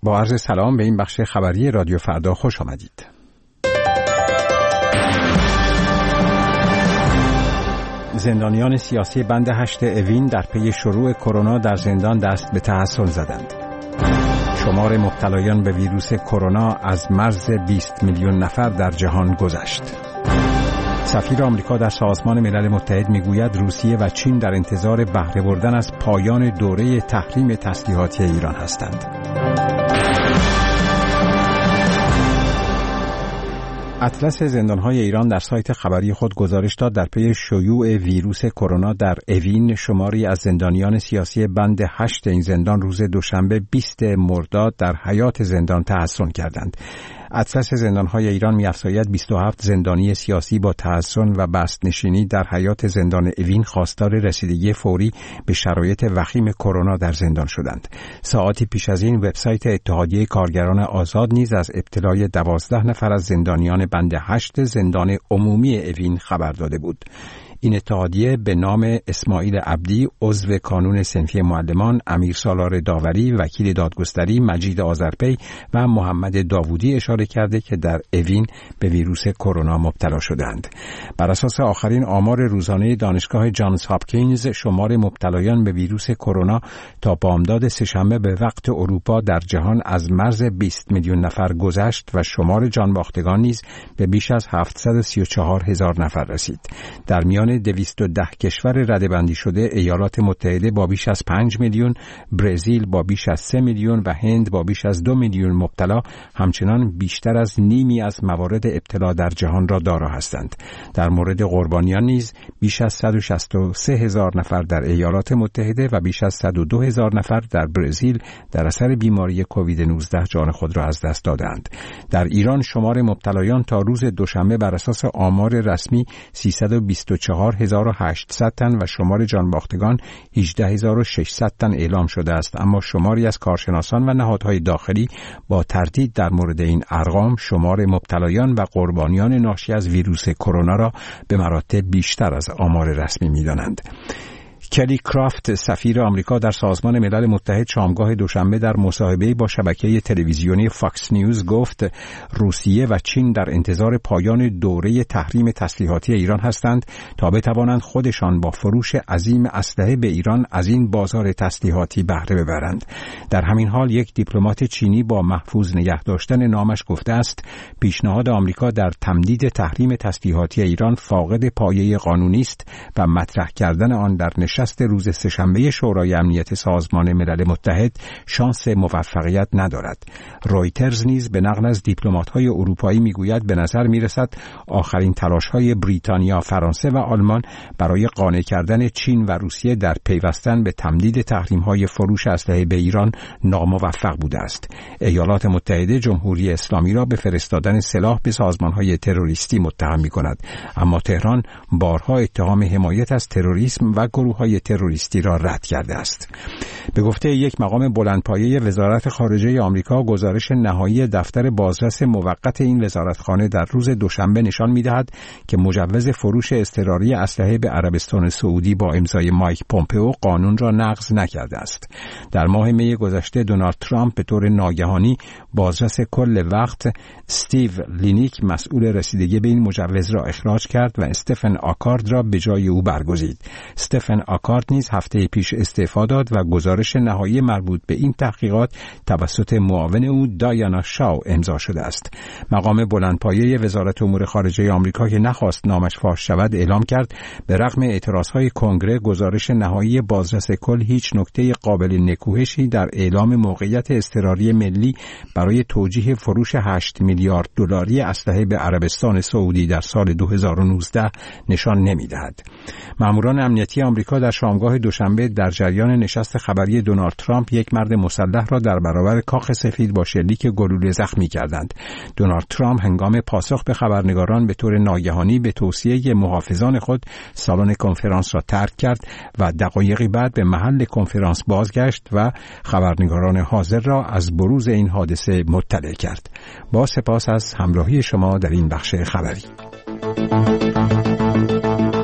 با عرض سلام به این بخش خبری رادیو فردا خوش آمدید. زندانیان سیاسی بند 8 اوین در پی شروع کرونا در زندان دست به تحسن زدند. شمار مبتلایان به ویروس کرونا از مرز 20 میلیون نفر در جهان گذشت. سفیر آمریکا در سازمان ملل متحد میگوید روسیه و چین در انتظار بهره بردن از پایان دوره تحریم تسلیحاتی ایران هستند. اطلس زندان‌های ایران در سایت خبری خود گزارش داد در پی شیوع ویروس کرونا در اوین شماری از زندانیان سیاسی بند 8 این زندان روز دوشنبه 20 مرداد در حیات زندان تحصن کردند. اطلس زندان‌های ایران می‌افزاید 27 زندانی سیاسی با تحصن و بست‌نشینی در حیات زندان اوین خواستار رسیدگی فوری به شرایط وخیم کرونا در زندان شدند. ساعاتی پیش از این وبسایت اتحادیه کارگران آزاد نیز از ابتلای 12 نفر از زندانیان بند 8 زندان عمومی اوین خبر داده بود. این اتحادیه به نام اسماعیل عبدی، عضو کانون صنفی معلمان، امیر سالار داوری، وکیل دادگستری مجید آذرپی و محمد داوودی اشاره کرده که در اوین به ویروس کرونا مبتلا شدند. بر اساس آخرین آمار روزانه دانشگاه جانز هاپکینز، شمار مبتلایان به ویروس کرونا تا بامداد سه‌شنبه به وقت اروپا در جهان از مرز 20 میلیون نفر گذشت و شمار جانباختگان نیز به بیش از 734,000 نفر رسید. در میان 210 کشور رده‌بندی شده، ایالات متحده با بیش از 5 میلیون، برزیل با بیش از 3 میلیون و هند با بیش از 2 میلیون مبتلا همچنان بیشتر از نیمی از موارد ابتلا در جهان را دارا هستند. در مورد قربانیان نیز بیش از 163,000 نفر در ایالات متحده و بیش از 102,000 نفر در برزیل در اثر بیماری کووید 19 جان خود را از دست دادند. در ایران شمار مبتلایان تا روز دوشنبه بر اساس آمار رسمی 324,800 تن و شمار جانباختگان 18,600 تن اعلام شده است، اما شماری از کارشناسان و نهادهای داخلی با تردید در مورد این ارقام شمار مبتلایان و قربانیان ناشی از ویروس کرونا را به مراتب بیشتر از آمار رسمی می‌دانند. کلی کرافت، سفیر آمریکا در سازمان ملل متحد، شامگاه دوشنبه در مصاحبه‌ای با شبکه تلویزیونی فاکس نیوز گفت روسیه و چین در انتظار پایان دوره تحریم تسلیحاتی ایران هستند تا بتوانند خودشان با فروش عظیم اسلحه به ایران از این بازار تسلیحاتی بهره ببرند. در همین حال یک دیپلمات چینی با محفوظ نگه داشتن نامش گفته است پیشنهاد آمریکا در تمدید تحریم تسلیحاتی ایران فاقد پایه قانونی است و مطرح کردن آن در نشست روز سه‌شنبه شورای امنیت سازمان ملل متحد شانس موفقیت ندارد. رویترز نیز به نقل از دیپلمات‌های اروپایی میگوید به نظر میرسد آخرین تلاش‌های بریتانیا، فرانسه و آلمان برای قانع کردن چین و روسیه در پیوستن به تمدید تحریم‌های فروش اسلحه به ایران ناموفق بوده است. ایالات متحده جمهوری اسلامی را به فرستادن سلاح به سازمان‌های تروریستی متهم می‌کند، اما تهران بارها اتهام حمایت از تروریسم و گروه‌های تروریستی را رد کرده است. به گفته یک مقام بلندپایه وزارت خارجه آمریکا، گزارش نهایی دفتر بازرس موقت این وزارتخانه در روز دوشنبه نشان می‌دهد که مجوز فروش اضطراری اسلحه به عربستان سعودی با امضای مایک پومپئو قانون را نقض نکرده است. در ماه می گذشته دونالد ترامپ به طور ناگهانی بازرس کل وقت استیو لینیک مسئول رسیدگی به این مجوز را اخراج کرد و استفن آکارد را به جای او برگزید. استفن آکارد نیز هفته پیش استعفا داد و گزارش نهایی مربوط به این تحقیقات توسط معاون او دایانا شاو امضا شده است. مقام بلندپایه وزارت امور خارجه آمریکا که نخواست نامش فاش شود اعلام کرد به رغم اعتراضهای کنگره گزارش نهایی بازرس کل هیچ نکته قابل نکوهشی در اعلام موقعیت اضطراری ملی برای توجیه فروش 8 میلیارد دلاری اسلحه به عربستان سعودی در سال 2019 نشان نمی‌دهد. ماموران امنیتی آمریکا در شامگاه دوشنبه در جریان نشست خبری دونالد ترامپ یک مرد مسلح را در برابر کاخ سفید با شلیک گلوله زخمی کردند. دونالد ترامپ هنگام پاسخ به خبرنگاران به طور ناگهانی به توصیه محافظان خود سالن کنفرانس را ترک کرد و دقایقی بعد به محل کنفرانس بازگشت و خبرنگاران حاضر را از بروز این حادثه مطلع کرد. با سپاس از همراهی شما در این بخش خبری.